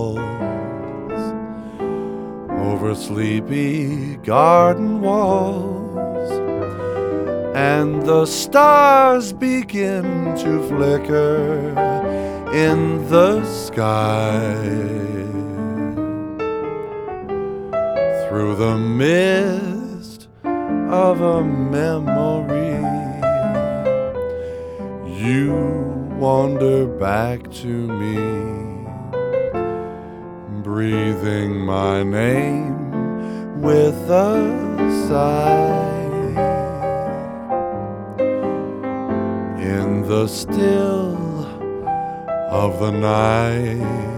falls over sleepy garden walls, and the stars begin to flicker in the sky. Through the mist of a memory, you wander back to me, breathing my name with a sigh. In the still of the night,